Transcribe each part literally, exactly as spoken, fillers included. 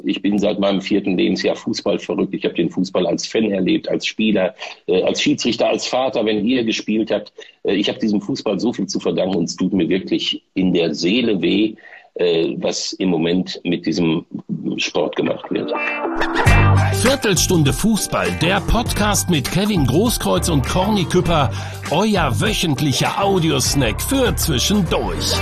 Ich bin seit meinem vierten Lebensjahr Fußball verrückt. Ich habe den Fußball als Fan erlebt, als Spieler, äh, als Schiedsrichter, als Vater, wenn ihr gespielt habt. Äh, ich habe diesem Fußball so viel zu verdanken und es tut mir wirklich in der Seele weh, äh, was im Moment mit diesem Sport gemacht wird. Viertelstunde Fußball, der Podcast mit Kevin Großkreuz und Corny Küpper, euer wöchentlicher Audiosnack für zwischendurch.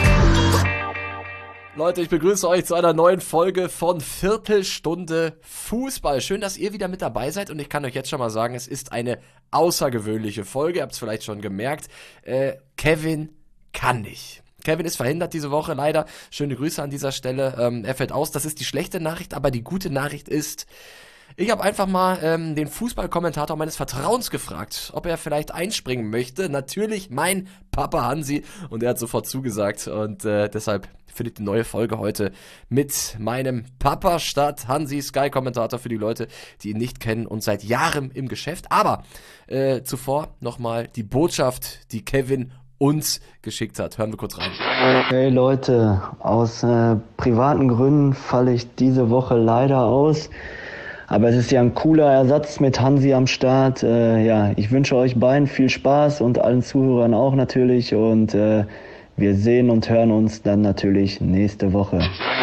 Leute, ich begrüße euch zu einer neuen Folge von Viertelstunde Fußball. Schön, dass ihr wieder mit dabei seid und ich kann euch jetzt schon mal sagen, es ist eine außergewöhnliche Folge. Ihr habt es vielleicht schon gemerkt. Äh, Kevin kann nicht. Kevin ist verhindert diese Woche, leider. Schöne Grüße an dieser Stelle. Ähm, er fällt aus, das ist die schlechte Nachricht, aber die gute Nachricht ist, ich habe einfach mal ähm, den Fußballkommentator meines Vertrauens gefragt, ob er vielleicht einspringen möchte. Natürlich mein Papa Hansi und er hat sofort zugesagt und äh, deshalb findet die neue Folge heute mit meinem Papa statt. Hansi, Sky-Kommentator für die Leute, die ihn nicht kennen und seit Jahren im Geschäft. Aber äh, zuvor nochmal die Botschaft, die Kevin uns geschickt hat. Hören wir kurz rein. Hey Leute, aus äh, privaten Gründen falle ich diese Woche leider aus. Aber es ist ja ein cooler Ersatz mit Hansi am Start. Äh, ja, ich wünsche euch beiden viel Spaß und allen Zuhörern auch natürlich. Und äh, wir sehen und hören uns dann natürlich nächste Woche.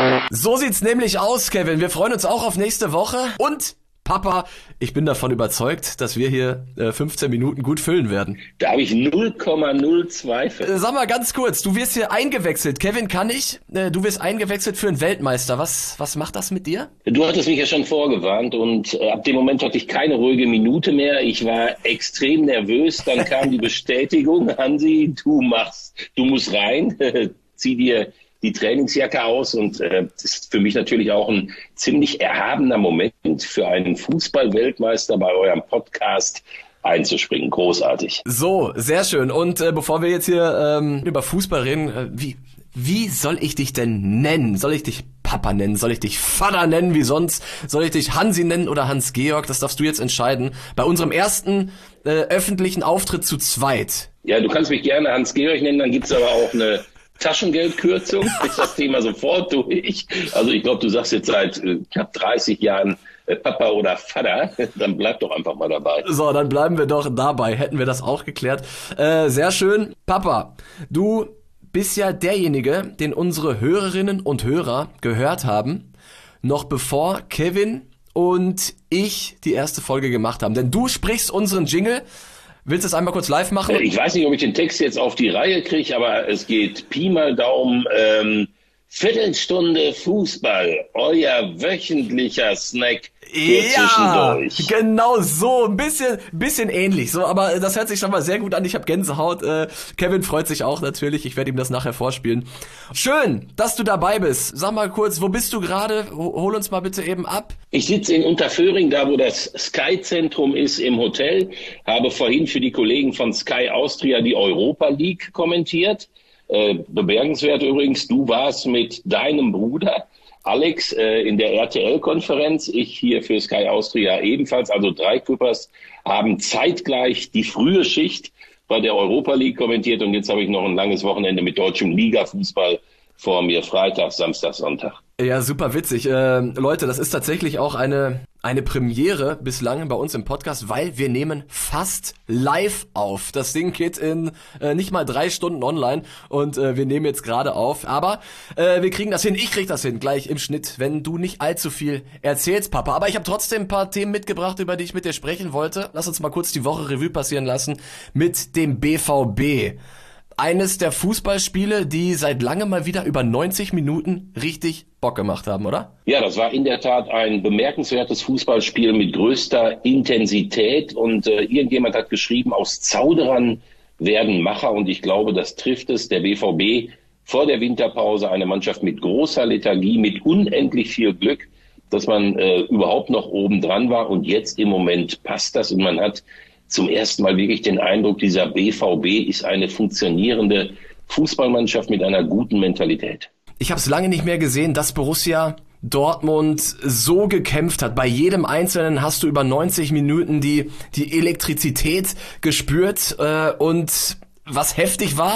So sieht's nämlich aus, Kevin. Wir freuen uns auch auf nächste Woche. Und Papa, ich bin davon überzeugt, dass wir hier äh, fünfzehn Minuten gut füllen werden. Da habe ich null Komma null Zweifel. Äh, sag mal ganz kurz, du wirst hier eingewechselt. Kevin kann ich. Äh, du wirst eingewechselt für einen Weltmeister. Was, was macht das mit dir? Du hattest mich ja schon vorgewarnt und äh, ab dem Moment hatte ich keine ruhige Minute mehr. Ich war extrem nervös. Dann kam die Bestätigung, Hansi, du machst, du musst rein, zieh dir die Trainingsjacke aus und äh, das ist für mich natürlich auch ein ziemlich erhabener Moment für einen Fußball-Weltmeister bei eurem Podcast einzuspringen. Großartig. So, sehr schön. Und äh, bevor wir jetzt hier ähm, über Fußball reden, äh, wie, wie soll ich dich denn nennen? Soll ich dich Papa nennen? Soll ich dich Vater nennen wie sonst? Soll ich dich Hansi nennen oder Hans-Georg? Das darfst du jetzt entscheiden. Bei unserem ersten äh, öffentlichen Auftritt zu zweit. Ja, du kannst mich gerne Hans-Georg nennen, dann gibt's aber auch eine Taschengeldkürzung, ist das Thema sofort durch. Also ich glaube, du sagst jetzt seit äh, knapp dreißig Jahren äh, Papa oder Vater, dann bleib doch einfach mal dabei. So, dann bleiben wir doch dabei, hätten wir das auch geklärt. Äh, sehr schön. Papa, du bist ja derjenige, den unsere Hörerinnen und Hörer gehört haben, noch bevor Kevin und ich die erste Folge gemacht haben. Denn du sprichst unseren Jingle. Willst du es einmal kurz live machen? Ich weiß nicht, ob ich den Text jetzt auf die Reihe kriege, aber es geht Pi mal Daumen. Ähm, Viertelstunde Fußball, euer wöchentlicher Snack für Ja, zwischendurch. genau so, ein bisschen, bisschen ähnlich, so, aber das hört sich schon mal sehr gut an. Ich habe Gänsehaut. Äh, Kevin freut sich auch natürlich. Ich werde ihm das nachher vorspielen. Schön, dass du dabei bist. Sag mal kurz, wo bist du gerade? Hol uns mal bitte eben ab. Ich sitze in Unterföhring, da wo das Sky-Zentrum ist, im Hotel. Habe vorhin für die Kollegen von Sky Austria die Europa League kommentiert. Äh, bemerkenswert übrigens, du warst mit deinem Bruder Alex äh, in der R T L-Konferenz, ich hier für Sky Austria ebenfalls, also drei Küppers haben zeitgleich die frühe Schicht bei der Europa League kommentiert und jetzt habe ich noch ein langes Wochenende mit deutschem Liga-Fußball vor mir, Freitag, Samstag, Sonntag. Ja, super witzig. Äh, Leute, das ist tatsächlich auch eine eine Premiere bislang bei uns im Podcast, weil wir nehmen fast live auf. Das Ding geht in äh, nicht mal drei Stunden online und äh, wir nehmen jetzt gerade auf. Aber äh, wir kriegen das hin. Ich krieg das hin, gleich im Schnitt, wenn du nicht allzu viel erzählst, Papa. Aber ich habe trotzdem ein paar Themen mitgebracht, über die ich mit dir sprechen wollte. Lass uns mal kurz die Woche Revue passieren lassen mit dem B V B. Eines der Fußballspiele, die seit langem mal wieder über neunzig Minuten richtig Bock gemacht haben, oder? Ja, das war in der Tat ein bemerkenswertes Fußballspiel mit größter Intensität und äh, irgendjemand hat geschrieben, aus Zauderern werden Macher und ich glaube, das trifft es. Der B V B vor der Winterpause, eine Mannschaft mit großer Lethargie, mit unendlich viel Glück, dass man äh, überhaupt noch oben dran war und jetzt im Moment passt das und man hat zum ersten Mal wirklich den Eindruck, dieser B V B ist eine funktionierende Fußballmannschaft mit einer guten Mentalität. Ich habe es lange nicht mehr gesehen, dass Borussia Dortmund so gekämpft hat. Bei jedem Einzelnen hast du über neunzig Minuten die die Elektrizität gespürt. Äh, und was heftig war,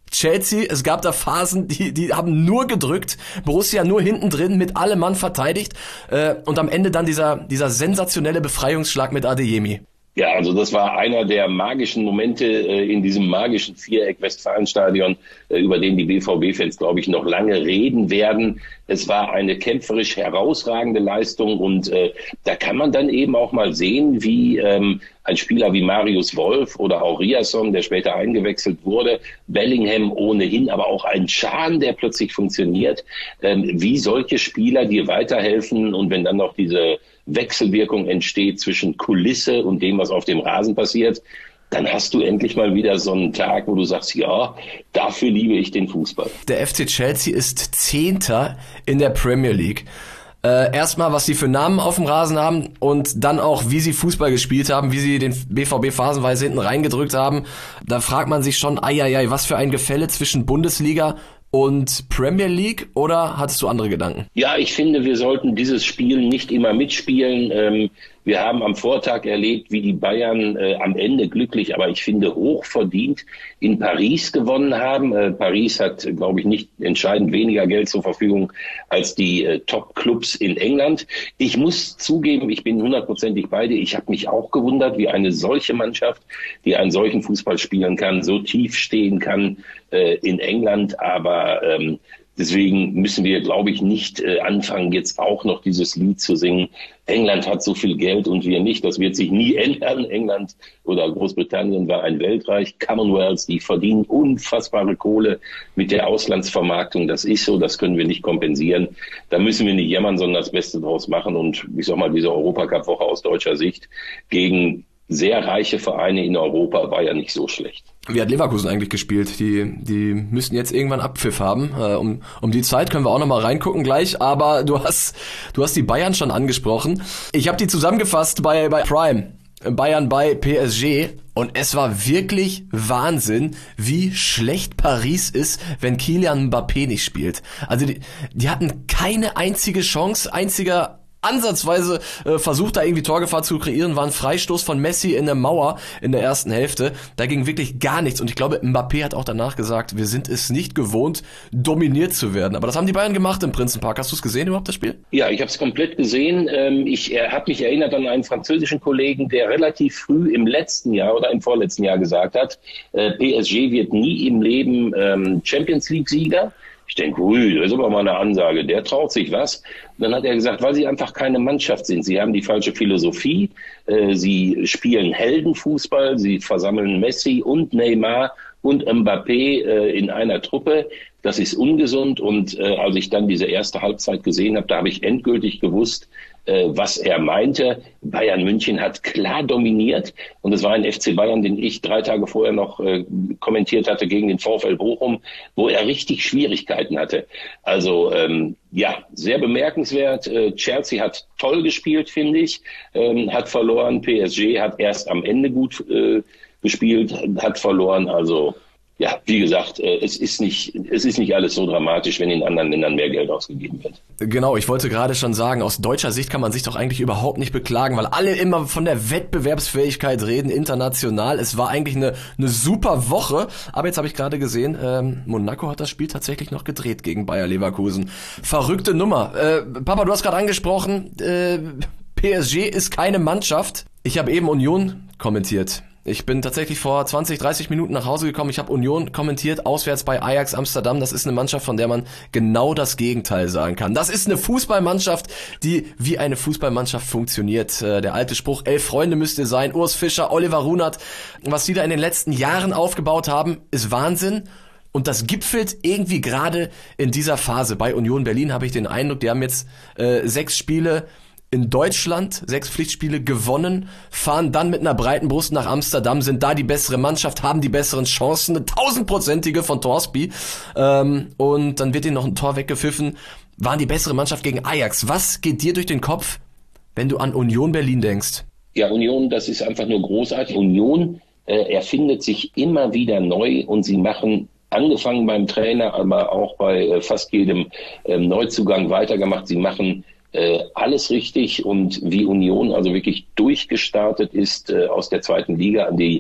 Chelsea, es gab da Phasen, die die haben nur gedrückt, Borussia nur hinten drin, mit allem Mann verteidigt äh, und am Ende dann dieser dieser sensationelle Befreiungsschlag mit Adeyemi. Ja, also das war einer der magischen Momente äh, in diesem magischen Viereck Westfalenstadion, äh, über den die B V B-Fans, glaube ich, noch lange reden werden. Es war eine kämpferisch herausragende Leistung und äh, da kann man dann eben auch mal sehen, wie ähm, ein Spieler wie Marius Wolf oder auch Riasson, der später eingewechselt wurde, Bellingham ohnehin, aber auch ein Can, der plötzlich funktioniert, ähm, wie solche Spieler dir weiterhelfen und wenn dann noch diese Wechselwirkung entsteht zwischen Kulisse und dem, was auf dem Rasen passiert, dann hast du endlich mal wieder so einen Tag, wo du sagst, ja, dafür liebe ich den Fußball. Der F C Chelsea ist Zehnter in der Premier League. Äh, erstmal, was sie für Namen auf dem Rasen haben und dann auch, wie sie Fußball gespielt haben, wie sie den B V B phasenweise hinten reingedrückt haben. Da fragt man sich schon, ai, ai, ai, was für ein Gefälle zwischen Bundesliga und Premier League, oder hattest du andere Gedanken? Ja, ich finde, wir sollten dieses Spiel nicht immer mitspielen. Ähm, wir haben am Vortag erlebt, wie die Bayern äh, am Ende glücklich, aber ich finde hochverdient in Paris gewonnen haben. Äh, Paris hat, glaube ich, nicht entscheidend weniger Geld zur Verfügung als die äh, Top-Clubs in England. Ich muss zugeben, ich bin hundertprozentig bei dir. Ich habe mich auch gewundert, wie eine solche Mannschaft, die einen solchen Fußball spielen kann, so tief stehen kann äh, in England. Aber ähm, deswegen müssen wir, glaube ich, nicht äh, anfangen, jetzt auch noch dieses Lied zu singen. England hat so viel Geld und wir nicht. Das wird sich nie ändern. England oder Großbritannien war ein Weltreich. Commonwealth, die verdienen unfassbare Kohle mit der Auslandsvermarktung. Das ist so, das können wir nicht kompensieren. Da müssen wir nicht jammern, sondern das Beste draus machen. Und ich sag mal, diese Europacup-Woche aus deutscher Sicht gegen sehr reiche Vereine in Europa war ja nicht so schlecht. Wie hat Leverkusen eigentlich gespielt? Die die müssten jetzt irgendwann Abpfiff haben. Äh, um um die Zeit können wir auch noch mal reingucken gleich. Aber du hast du hast die Bayern schon angesprochen. Ich habe die zusammengefasst bei bei Prime. Bayern bei P S G. Und es war wirklich Wahnsinn, wie schlecht Paris ist, wenn Kylian Mbappé nicht spielt. Also die, die hatten keine einzige Chance, einziger ansatzweise äh, versucht, da irgendwie Torgefahr zu kreieren, war ein Freistoß von Messi in der Mauer in der ersten Hälfte. Da ging wirklich gar nichts. Und ich glaube, Mbappé hat auch danach gesagt, wir sind es nicht gewohnt, dominiert zu werden. Aber das haben die Bayern gemacht im Prinzenpark. Hast du es gesehen überhaupt, das Spiel? Ja, ich habe es komplett gesehen. Ähm, ich er habe mich erinnert an einen französischen Kollegen, der relativ früh im letzten Jahr oder im vorletzten Jahr gesagt hat, äh, P S G wird nie im Leben ähm, Champions-League-Sieger. Ich denke, ui, das ist aber mal eine Ansage, der traut sich was. Und dann hat er gesagt, weil sie einfach keine Mannschaft sind. Sie haben die falsche Philosophie, äh, sie spielen Heldenfußball, sie versammeln Messi und Neymar und Mbappé äh, in einer Truppe. Das ist ungesund und äh, als ich dann diese erste Halbzeit gesehen habe, da habe ich endgültig gewusst, äh, was er meinte. Bayern München hat klar dominiert und es war ein F C Bayern, den ich drei Tage vorher noch äh, kommentiert hatte gegen den VfL Bochum, wo er richtig Schwierigkeiten hatte. Also ähm, ja, sehr bemerkenswert. Äh, Chelsea hat toll gespielt, finde ich, ähm, hat verloren. P S G hat erst am Ende gut äh, gespielt, hat verloren. Also ja, wie gesagt, es ist nicht, es ist nicht alles so dramatisch, wenn in anderen Ländern mehr Geld ausgegeben wird. Genau, ich wollte gerade schon sagen, aus deutscher Sicht kann man sich doch eigentlich überhaupt nicht beklagen, weil alle immer von der Wettbewerbsfähigkeit reden, international. Es war eigentlich eine, eine super Woche, aber jetzt habe ich gerade gesehen, ähm, Monaco hat das Spiel tatsächlich noch gedreht gegen Bayer Leverkusen. Verrückte Nummer. Äh, Papa, du hast gerade angesprochen, äh, P S G ist keine Mannschaft. Ich habe eben Union kommentiert. Ich bin tatsächlich vor zwanzig, dreißig Minuten nach Hause gekommen. Ich habe Union kommentiert, auswärts bei Ajax Amsterdam. Das ist eine Mannschaft, von der man genau das Gegenteil sagen kann. Das ist eine Fußballmannschaft, die wie eine Fußballmannschaft funktioniert. Der alte Spruch, elf Freunde müsst ihr sein. Urs Fischer, Oliver Runert. Was die da in den letzten Jahren aufgebaut haben, ist Wahnsinn. Und das gipfelt irgendwie gerade in dieser Phase. Bei Union Berlin habe ich den Eindruck, die haben jetzt äh, sechs Spiele in Deutschland, sechs Pflichtspiele gewonnen, fahren dann mit einer breiten Brust nach Amsterdam, sind da die bessere Mannschaft, haben die besseren Chancen, eine tausendprozentige von Torsby, ähm, und dann wird ihnen noch ein Tor weggepfiffen, waren die bessere Mannschaft gegen Ajax. Was geht dir durch den Kopf, wenn du an Union Berlin denkst? Ja, Union, das ist einfach nur großartig. Union äh, erfindet sich immer wieder neu und sie machen, angefangen beim Trainer, aber auch bei äh, fast jedem äh, Neuzugang weitergemacht, sie machen Äh, alles richtig und wie Union also wirklich durchgestartet ist äh, aus der zweiten Liga an die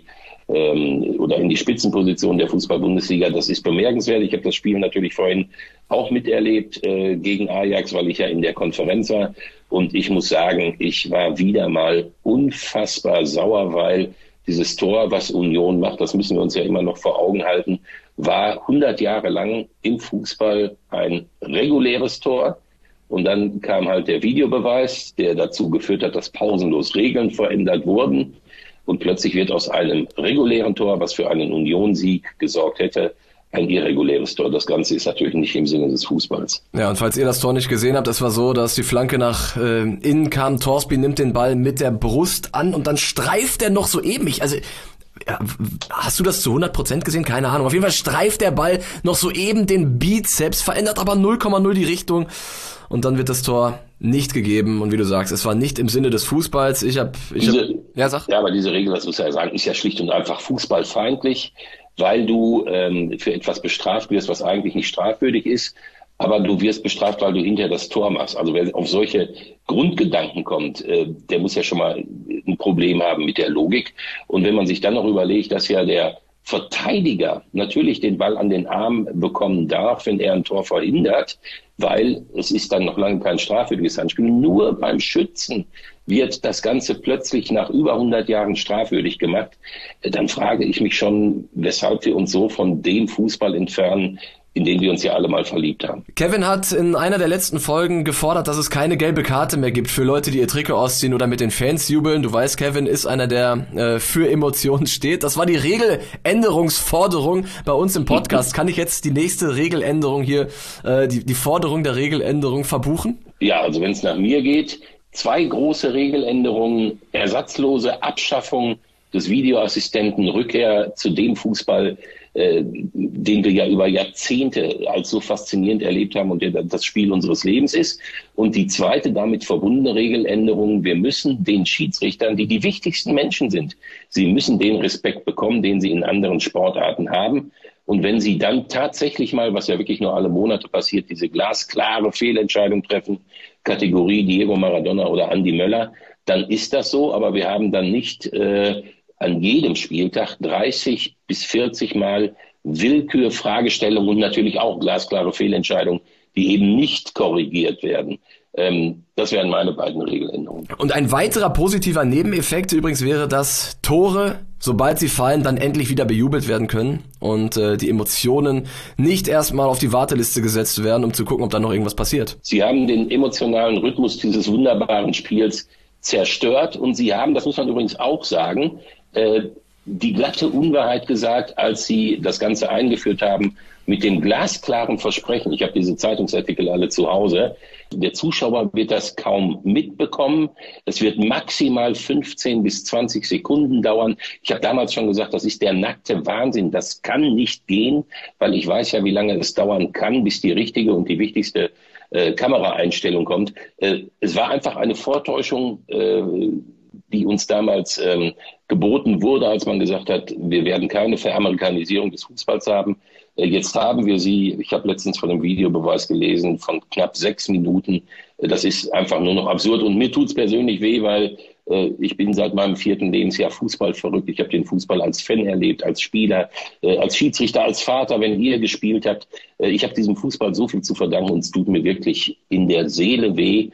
ähm, oder in die Spitzenposition der Fußball-Bundesliga. Das ist bemerkenswert. Ich habe das Spiel natürlich vorhin auch miterlebt äh, gegen Ajax, weil ich ja in der Konferenz war. Und ich muss sagen, ich war wieder mal unfassbar sauer, weil dieses Tor, was Union macht, das müssen wir uns ja immer noch vor Augen halten, war hundert Jahre lang im Fußball ein reguläres Tor. Und dann kam halt der Videobeweis, der dazu geführt hat, dass pausenlos Regeln verändert wurden. Und plötzlich wird aus einem regulären Tor, was für einen Union-Sieg gesorgt hätte, ein irreguläres Tor. Das Ganze ist natürlich nicht im Sinne des Fußballs. Ja, und falls ihr das Tor nicht gesehen habt, es war so, dass die Flanke nach äh, innen kam. Torsby nimmt den Ball mit der Brust an und dann streift er noch so eben. Ich, also, ja, hast du das zu hundert Prozent gesehen? Keine Ahnung. Auf jeden Fall streift der Ball noch so eben den Bizeps, verändert aber null Komma null die Richtung. Und dann wird das Tor nicht gegeben. Und wie du sagst, es war nicht im Sinne des Fußballs. Ich habe... Ich diese, hab, ja, sag. Ja, aber diese Regel, das muss ja sagen, ist ja schlicht und einfach fußballfeindlich, weil du ähm, für etwas bestraft wirst, was eigentlich nicht strafwürdig ist. Aber du wirst bestraft, weil du hinterher das Tor machst. Also wer auf solche Grundgedanken kommt, äh, der muss ja schon mal ein Problem haben mit der Logik. Und wenn man sich dann noch überlegt, dass ja der Verteidiger natürlich den Ball an den Arm bekommen darf, wenn er ein Tor verhindert, weil es ist dann noch lange kein strafwürdiges Handspiel. Nur beim Schützen wird das Ganze plötzlich nach über hundert Jahren strafwürdig gemacht. Dann frage ich mich schon, weshalb wir uns so von dem Fußball entfernen, in den wir uns ja alle mal verliebt haben. Kevin hat in einer der letzten Folgen gefordert, dass es keine gelbe Karte mehr gibt für Leute, die ihr Trikot ausziehen oder mit den Fans jubeln. Du weißt, Kevin ist einer, der äh, für Emotionen steht. Das war die Regeländerungsforderung bei uns im Podcast. Kann ich jetzt die nächste Regeländerung hier, äh, die, die Forderung der Regeländerung verbuchen? Ja, also wenn es nach mir geht, zwei große Regeländerungen, ersatzlose Abschaffung des Videoassistenten, Rückkehr zu dem Fußball, äh, den wir ja über Jahrzehnte als so faszinierend erlebt haben und der das Spiel unseres Lebens ist. Und die zweite damit verbundene Regeländerung, wir müssen den Schiedsrichtern, die die wichtigsten Menschen sind, sie müssen den Respekt bekommen, den sie in anderen Sportarten haben. Und wenn sie dann tatsächlich mal, was ja wirklich nur alle Monate passiert, diese glasklare Fehlentscheidung treffen, Kategorie Diego Maradona oder Andi Möller, dann ist das so. Aber wir haben dann nicht äh, an jedem Spieltag dreißig bis vierzig Mal Willkür, Fragestellungen und natürlich auch glasklare Fehlentscheidungen, die eben nicht korrigiert werden. Ähm, das wären meine beiden Regeländerungen. Und ein weiterer positiver Nebeneffekt übrigens wäre, dass Tore, sobald sie fallen, dann endlich wieder bejubelt werden können und äh, die Emotionen nicht erstmal auf die Warteliste gesetzt werden, um zu gucken, ob da noch irgendwas passiert. Sie haben den emotionalen Rhythmus dieses wunderbaren Spiels zerstört und sie haben, das muss man übrigens auch sagen, äh, die glatte Unwahrheit gesagt, als sie das Ganze eingeführt haben mit dem glasklaren Versprechen. Ich habe diese Zeitungsartikel alle zu Hause. Der Zuschauer wird das kaum mitbekommen. Es wird maximal fünfzehn bis zwanzig Sekunden dauern. Ich habe damals schon gesagt, das ist der nackte Wahnsinn. Das kann nicht gehen, weil ich weiß ja, wie lange es dauern kann, bis die richtige und die wichtigste äh, Kameraeinstellung kommt. Äh, es war einfach eine Vortäuschung, äh, die uns damals ähm, geboten wurde, als man gesagt hat, wir werden keine Veramerikanisierung des Fußballs haben. Äh, jetzt haben wir sie. Ich habe letztens von einem Videobeweis gelesen von knapp sechs Minuten. Äh, das ist einfach nur noch absurd. Und mir tut's persönlich weh, weil äh, ich bin seit meinem vierten Lebensjahr Fußball verrückt. Ich habe den Fußball als Fan erlebt, als Spieler, äh, als Schiedsrichter, als Vater, wenn ihr gespielt habt. Äh, ich habe diesem Fußball so viel zu verdanken und es tut mir wirklich in der Seele weh,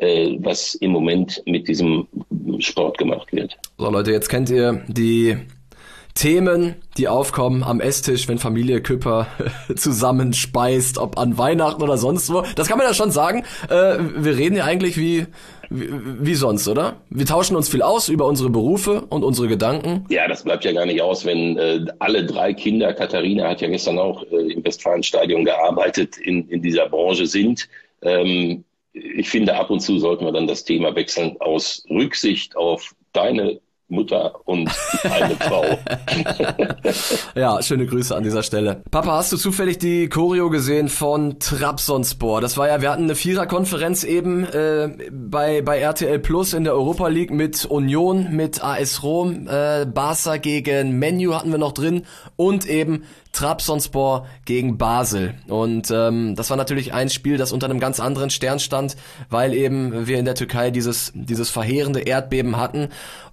was im Moment mit diesem Sport gemacht wird. So Leute, jetzt kennt ihr die Themen, die aufkommen am Esstisch, wenn Familie Küpper zusammenspeist, ob an Weihnachten oder sonst wo. Das kann man ja schon sagen. Äh, wir reden ja eigentlich wie, wie wie sonst, oder? Wir tauschen uns viel aus über unsere Berufe und unsere Gedanken. Ja, das bleibt ja gar nicht aus, wenn äh, alle drei Kinder, Katharina hat ja gestern auch äh, im Westfalenstadion gearbeitet, in, in dieser Branche sind. Ähm, Ich finde, ab und zu sollten wir dann das Thema wechseln aus Rücksicht auf deine Mutter und eine Frau. Ja, schöne Grüße an dieser Stelle. Papa, hast du zufällig die Choreo gesehen von Trabzonspor? Das war ja, wir hatten eine Viererkonferenz eben äh, bei bei R T L Plus in der Europa League mit Union, mit A S Rom, äh, Barca gegen Man U hatten wir noch drin und eben Trabzonspor gegen Basel. Und ähm, das war natürlich ein Spiel, das unter einem ganz anderen Stern stand, weil eben wir in der Türkei dieses dieses verheerende Erdbeben hatten.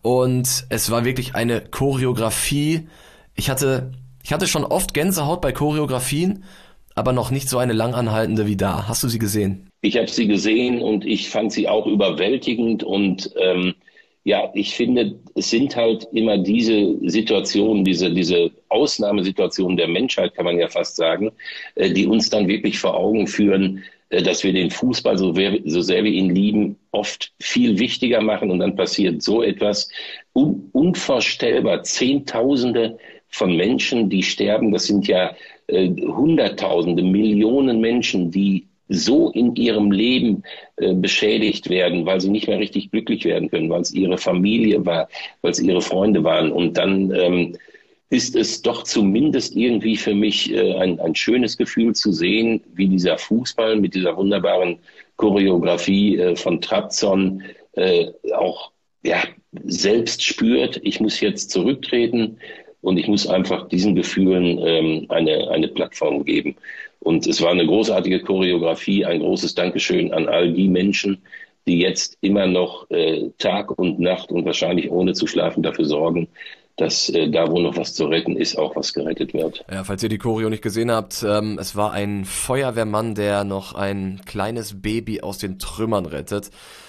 Und es war wirklich eine Choreografie. Ich hatte ich hatte schon oft Gänsehaut bei Choreografien, aber noch nicht so eine langanhaltende wie da. Hast du sie gesehen? Ich habe sie gesehen und ich fand sie auch überwältigend und ähm, ja, ich finde, es sind halt immer diese Situationen, diese diese Ausnahmesituationen der Menschheit, kann man ja fast sagen, äh, die uns dann wirklich vor Augen führen, äh, dass wir den Fußball, so, so sehr wir ihn lieben, oft viel wichtiger machen und dann passiert so etwas un- unvorstellbar. Zehntausende von Menschen, die sterben, das sind ja äh, Hunderttausende, Millionen Menschen, die so in ihrem Leben äh, beschädigt werden, weil sie nicht mehr richtig glücklich werden können, weil es ihre Familie war, weil es ihre Freunde waren. Und dann ähm, ist es doch zumindest irgendwie für mich äh, ein, ein schönes Gefühl zu sehen, wie dieser Fußball mit dieser wunderbaren Choreografie äh, von Trabzon äh, auch ja, selbst spürt, ich muss jetzt zurücktreten und ich muss einfach diesen Gefühlen ähm, eine, eine Plattform geben. Und es war eine großartige Choreografie, ein großes Dankeschön an all die Menschen, die jetzt immer noch äh, Tag und Nacht und wahrscheinlich ohne zu schlafen dafür sorgen, dass äh, da, wo noch was zu retten ist, auch was gerettet wird. Ja, falls ihr die Choreo nicht gesehen habt, ähm, es war ein Feuerwehrmann, der noch ein kleines Baby aus den Trümmern rettet.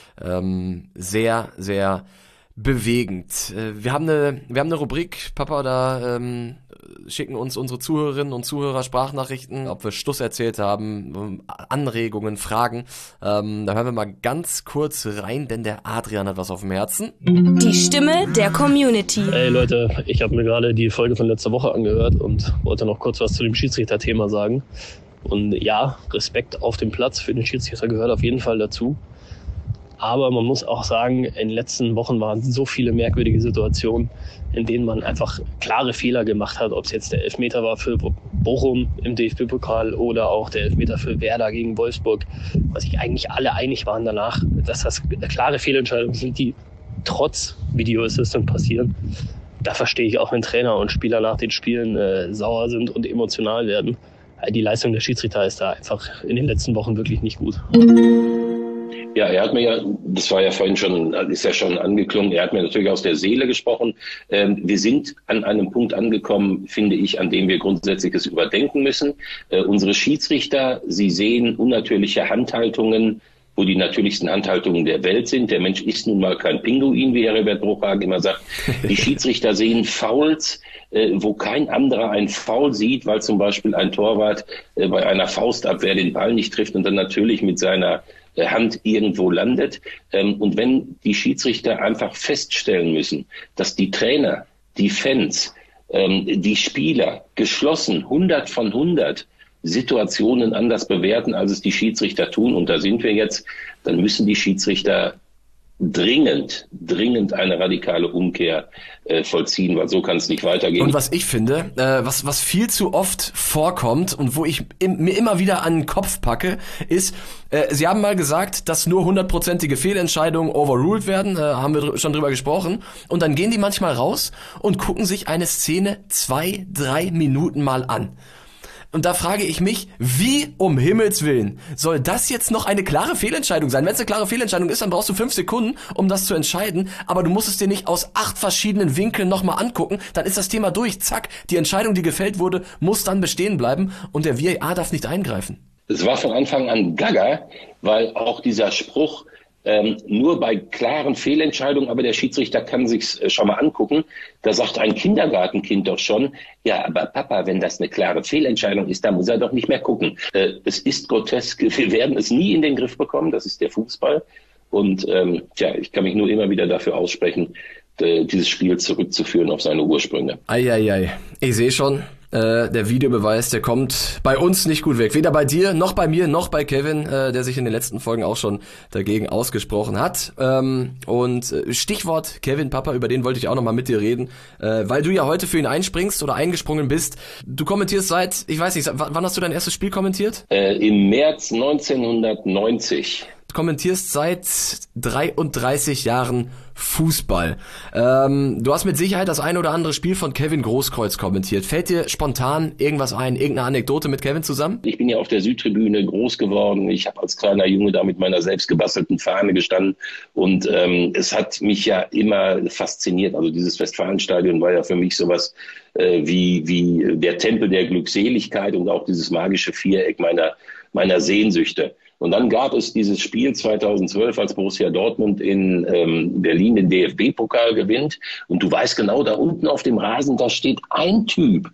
Ähm, sehr, sehr bewegend. Äh, wir haben eine, wir haben eine Rubrik, Papa, da ähm, schicken uns unsere Zuhörerinnen und Zuhörer Sprachnachrichten, ob wir Stuss erzählt haben, Anregungen, Fragen. Ähm, da hören wir mal ganz kurz rein, denn der Adrian hat was auf dem Herzen. Die Stimme der Community. Hey Leute, ich habe mir gerade die Folge von letzter Woche angehört und wollte noch kurz was zu dem Schiedsrichterthema sagen. Und ja, Respekt auf dem Platz für den Schiedsrichter gehört auf jeden Fall dazu. Aber man muss auch sagen, in den letzten Wochen waren so viele merkwürdige Situationen, in denen man einfach klare Fehler gemacht hat. Ob es jetzt der Elfmeter war für Bochum im D F B-Pokal oder auch der Elfmeter für Werder gegen Wolfsburg, was sich eigentlich alle einig waren danach, dass das klare Fehlentscheidungen sind, die trotz Video Assistant passieren. Da verstehe ich auch, wenn Trainer und Spieler nach den Spielen äh, sauer sind und emotional werden. Die Leistung der Schiedsrichter ist da einfach in den letzten Wochen wirklich nicht gut. Ja, er hat mir ja, das war ja vorhin schon, ist ja schon angeklungen, er hat mir natürlich aus der Seele gesprochen. Ähm, wir sind an einem Punkt angekommen, finde ich, an dem wir Grundsätzliches überdenken müssen. Äh, unsere Schiedsrichter, sie sehen unnatürliche Handhaltungen, wo die natürlichsten Handhaltungen der Welt sind. Der Mensch ist nun mal kein Pinguin, wie Herbert Bruchhagen immer sagt. Die Schiedsrichter sehen Fouls, äh, wo kein anderer ein Foul sieht, weil zum Beispiel ein Torwart äh, bei einer Faustabwehr den Ball nicht trifft und dann natürlich mit seiner Hand irgendwo landet. Und wenn die Schiedsrichter einfach feststellen müssen, dass die Trainer, die Fans, die Spieler geschlossen hundert von hundert Situationen anders bewerten, als es die Schiedsrichter tun, und da sind wir jetzt, dann müssen die Schiedsrichter dringend, dringend eine radikale Umkehr äh, vollziehen, weil so kann es nicht weitergehen. Und was ich finde, äh, was was viel zu oft vorkommt und wo ich im, mir immer wieder an den Kopf packe, ist, äh, Sie haben mal gesagt, dass nur hundertprozentige Fehlentscheidungen overruled werden, äh, haben wir dr- schon drüber gesprochen, und dann gehen die manchmal raus und gucken sich eine Szene zwei, drei Minuten mal an. Und da frage ich mich, wie um Himmels Willen soll das jetzt noch eine klare Fehlentscheidung sein? Wenn es eine klare Fehlentscheidung ist, dann brauchst du fünf Sekunden, um das zu entscheiden. Aber du musst es dir nicht aus acht verschiedenen Winkeln nochmal angucken. Dann ist das Thema durch. Zack, die Entscheidung, die gefällt wurde, muss dann bestehen bleiben. Und der V A R darf nicht eingreifen. Es war von Anfang an gaga, weil auch dieser Spruch, Ähm, nur bei klaren Fehlentscheidungen, aber der Schiedsrichter kann sich's äh, schon mal angucken. Da sagt ein Kindergartenkind doch schon, ja, aber Papa, wenn das eine klare Fehlentscheidung ist, dann muss er doch nicht mehr gucken. Äh, es ist grotesk, wir werden es nie in den Griff bekommen, das ist der Fußball. Und ähm, tja, ich kann mich nur immer wieder dafür aussprechen, äh, dieses Spiel zurückzuführen auf seine Ursprünge. Eieiei, ich sehe schon. Äh, der Videobeweis, der kommt bei uns nicht gut weg. Weder bei dir, noch bei mir, noch bei Kevin, äh, der sich in den letzten Folgen auch schon dagegen ausgesprochen hat. Ähm, und äh, Stichwort Kevin, Papa, über den wollte ich auch nochmal mit dir reden, äh, weil du ja heute für ihn einspringst oder eingesprungen bist. Du kommentierst seit, ich weiß nicht, w- wann hast du dein erstes Spiel kommentiert? Äh, im März neunzehnhundertneunzig. kommentierst seit dreiunddreißig Jahren Fußball. Ähm, du hast mit Sicherheit das ein oder andere Spiel von Kevin Großkreuz kommentiert. Fällt dir spontan irgendwas ein, irgendeine Anekdote mit Kevin zusammen? Ich bin ja auf der Südtribüne groß geworden. Ich habe als kleiner Junge da mit meiner selbst gebastelten Fahne gestanden. Und ähm, es hat mich ja immer fasziniert. Also dieses Westfalenstadion war ja für mich sowas äh, wie, wie der Tempel der Glückseligkeit und auch dieses magische Viereck meiner, meiner Sehnsüchte. Und dann gab es dieses Spiel zweitausendzwölf, als Borussia Dortmund in ähm, Berlin den D F B-Pokal gewinnt. Und du weißt genau, da unten auf dem Rasen, da steht ein Typ,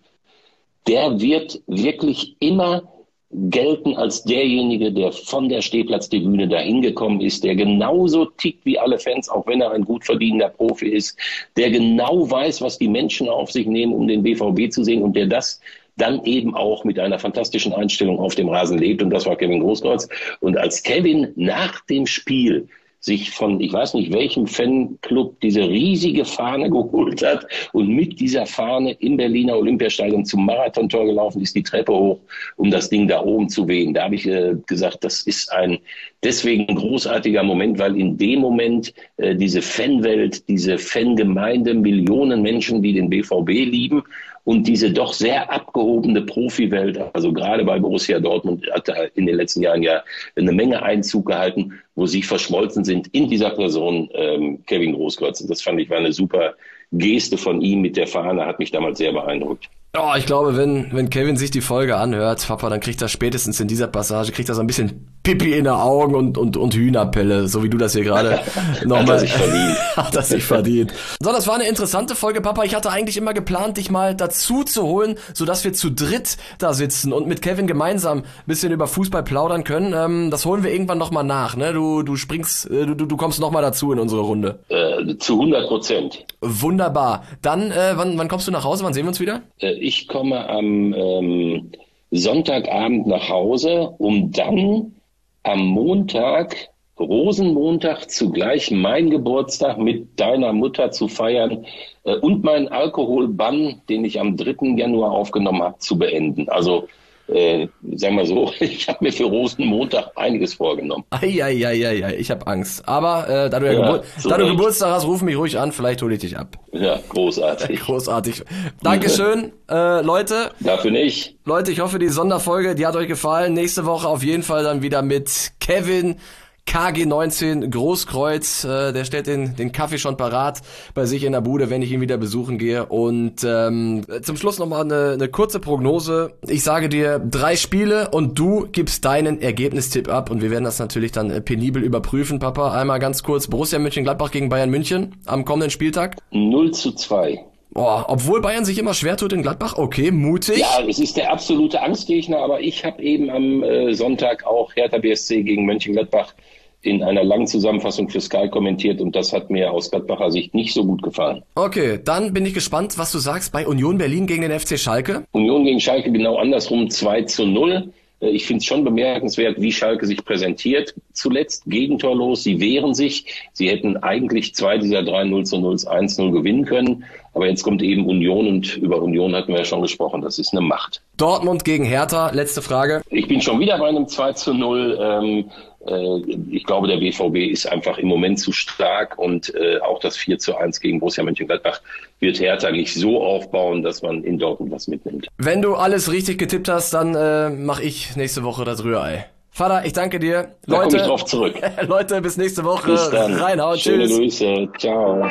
der wird wirklich immer gelten als derjenige, der von der Stehplatztribüne dahin gekommen ist, der genauso tickt wie alle Fans, auch wenn er ein gut verdienender Profi ist, der genau weiß, was die Menschen auf sich nehmen, um den B V B zu sehen und der das dann eben auch mit einer fantastischen Einstellung auf dem Rasen lebt. Und das war Kevin Großkreuz. Und als Kevin nach dem Spiel sich von, ich weiß nicht welchem Fanclub, diese riesige Fahne geholt hat und mit dieser Fahne im Berliner Olympiastadion zum Marathontor gelaufen ist, die Treppe hoch, um das Ding da oben zu wehen. Da habe ich äh, gesagt, das ist ein deswegen ein großartiger Moment, weil in dem Moment äh, diese Fanwelt, diese Fangemeinde, Millionen Menschen, die den B V B lieben, und diese doch sehr abgehobene Profiwelt, also gerade bei Borussia Dortmund, hat da in den letzten Jahren ja eine Menge Einzug gehalten, wo sie verschmolzen sind in dieser Person ähm, Kevin Großkreuz. Und das fand ich war eine super Geste von ihm mit der Fahne, hat mich damals sehr beeindruckt. Oh, ich glaube, wenn wenn Kevin sich die Folge anhört, Papa, dann kriegt er spätestens in dieser Passage, kriegt er so ein bisschen Pipi in den Augen und und und Hühnerpelle, so wie du das hier gerade nochmal... Hat er sich verdient. Hat er sich verdient. So, das war eine interessante Folge, Papa. Ich hatte eigentlich immer geplant, dich mal dazu zu holen, sodass wir zu dritt da sitzen und mit Kevin gemeinsam ein bisschen über Fußball plaudern können. Ähm, das holen wir irgendwann nochmal nach, ne? Du du springst, äh, du du kommst nochmal dazu in unsere Runde. Äh, zu hundert Prozent. Wunderbar. Dann, äh, wann wann kommst du nach Hause? Wann sehen wir uns wieder? Äh, Ich komme am ähm, Sonntagabend nach Hause, um dann am Montag, Rosenmontag, zugleich mein Geburtstag mit deiner Mutter zu feiern äh, und meinen Alkoholbann, den ich am dritten Januar aufgenommen habe, zu beenden. Also äh, sagen wir so, ich habe mir für Rosenmontag einiges vorgenommen. Eieieiei, ich habe Angst. Aber äh, da, du, ja Ja, Gebur- so da du recht. Geburtstag hast, ruf mich ruhig an, vielleicht hole ich dich ab. Ja, großartig. Großartig. Dankeschön, äh, Leute. Dafür nicht. Leute, ich hoffe, die Sonderfolge, die hat euch gefallen. Nächste Woche auf jeden Fall dann wieder mit Kevin K G neunzehn Großkreuz. Äh, der stellt den, den Kaffee schon parat bei sich in der Bude, wenn ich ihn wieder besuchen gehe. Und ähm, zum Schluss nochmal eine, eine kurze Prognose. Ich sage dir drei Spiele und du gibst deinen Ergebnistipp ab. Und wir werden das natürlich dann äh, penibel überprüfen, Papa. Einmal ganz kurz. Borussia Mönchengladbach gegen Bayern München am kommenden Spieltag. null zu zwei. Oh, obwohl Bayern sich immer schwer tut in Gladbach. Okay, mutig. Ja, es ist der absolute Angstgegner, aber ich habe eben am äh, Sonntag auch Hertha B S C gegen Mönchengladbach in einer langen Zusammenfassung für Sky kommentiert und das hat mir aus Gladbacher Sicht nicht so gut gefallen. Okay, dann bin ich gespannt, was du sagst bei Union Berlin gegen den F C Schalke. Union gegen Schalke genau andersrum, zwei zu null. Ich finde es schon bemerkenswert, wie Schalke sich präsentiert. Zuletzt gegentorlos, sie wehren sich. Sie hätten eigentlich zwei dieser drei null zu null, eins zu null gewinnen können. Aber jetzt kommt eben Union und über Union hatten wir ja schon gesprochen. Das ist eine Macht. Dortmund gegen Hertha, letzte Frage. Ich bin schon wieder bei einem zwei zu null. Ähm, äh, ich glaube, der B V B ist einfach im Moment zu stark und äh, auch das vier zu eins gegen Borussia Mönchengladbach wird Hertha nicht so aufbauen, dass man in Dortmund was mitnimmt. Wenn du alles richtig getippt hast, dann äh, mache ich nächste Woche das Rührei. Vater, ich danke dir. Da Leute, komme ich drauf zurück. Leute, bis nächste Woche. Bis dann. Reinhauen. Schöne Tschüss. Grüße. Ciao.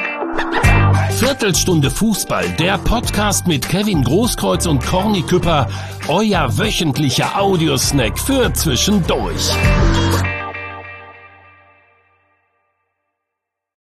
Viertelstunde Fußball, der Podcast mit Kevin Großkreuz und Corny Küpper, euer wöchentlicher Audiosnack für zwischendurch.